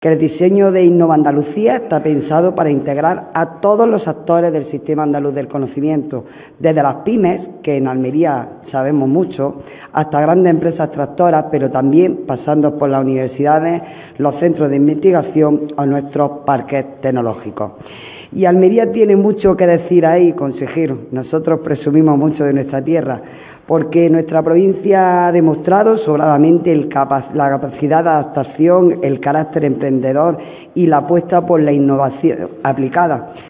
que el diseño de Innova Andalucía está pensado para integrar a todos los actores del sistema andaluz del conocimiento, desde las pymes, que en Almería sabemos mucho, hasta grandes empresas tractoras, pero también pasando por las universidades, los centros de investigación o nuestros parques tecnológicos. Y Almería tiene mucho que decir ahí, consejero. Nosotros presumimos mucho de nuestra tierra, porque nuestra provincia ha demostrado sobradamente la capacidad de adaptación, el carácter emprendedor y la apuesta por la innovación aplicada.